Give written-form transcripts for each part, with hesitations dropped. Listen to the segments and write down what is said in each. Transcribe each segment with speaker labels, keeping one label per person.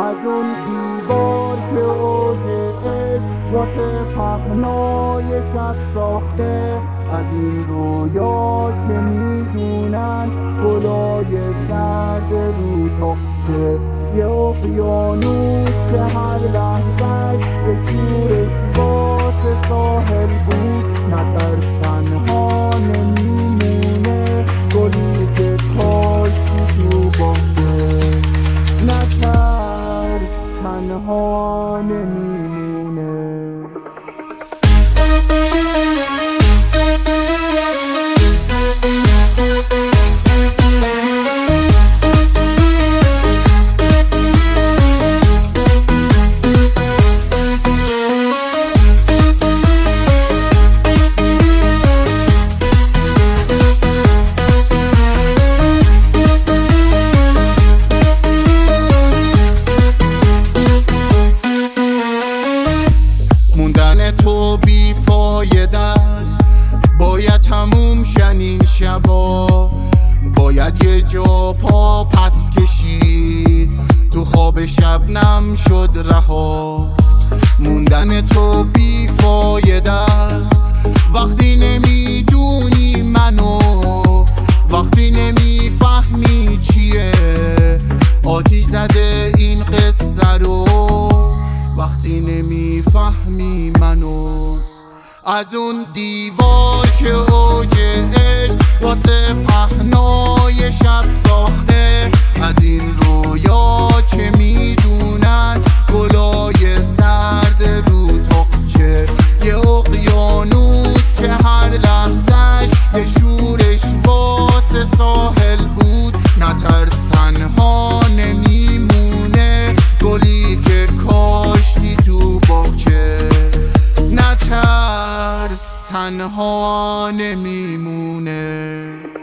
Speaker 1: از اون دیوار که اوجش واسه پهنای شب ساخته، از این رویا که میدونن گلای سرد رو تخته، یه اقیانوس که هر لحظه‌اش به شورش واسه ساحل بود. نترس تنها نمیمونه گلی که کاشتی تو باغه، نترس تنها نمیمونه.
Speaker 2: موندن تو بیفایده است، باید تموم شن این شبا، باید یه جا پا پس کشید تو خواب شبنم شد رها. موندن تو بیفایده است وقتی نمیدونی منو، وقتی نمیفهمی چیه آتیش زده این قصه رو، وقتی نمیفهمی منو. از اون دیوار که اوج عشق واسه پهنای شب ساخته، از این رویا که میدونن گلای سرد رو تخچه، یه اقیانوس که هر لحظه‌اش یه شورش واسه ساحل بود. نترس تنها نمیمونه گلی که کاشتی تو باغچه، نترس تنها نمیمونه.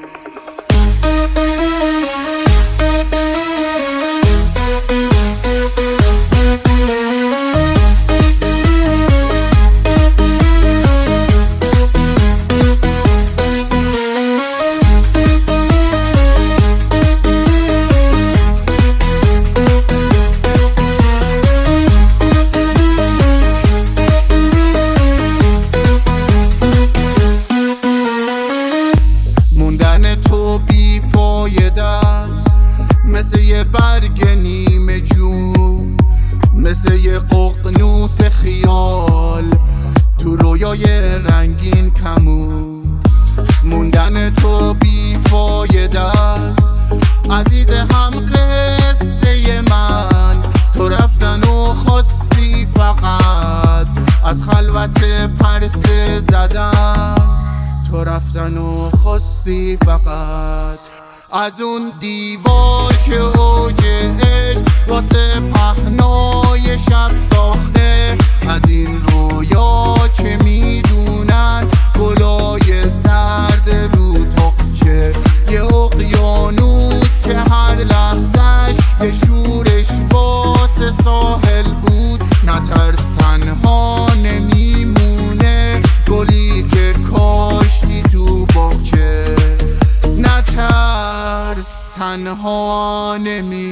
Speaker 2: موندن تو بیفایده است مثل یه برگ نیمه جون، مثل یه ققنوس خیال تو رویای رنگین کمون. موندن تو بیفایده است عزیز هم قصه من، تو رفتن و خواستی فقط از خلوت پرسه زدن، تو رفتن و خواستی فقط از اون دیوار که اوج عشق واسه پهنای شب ساخته، از این رویا که میدونن گلای سرد رو تخچه، یه اقیانوس که هر لحظه‌اش یه شورش واسه ساحل بود. نترس تنها نمیمونه گلی که کاشتی تو باغچه، نترس تنها نمیمونه.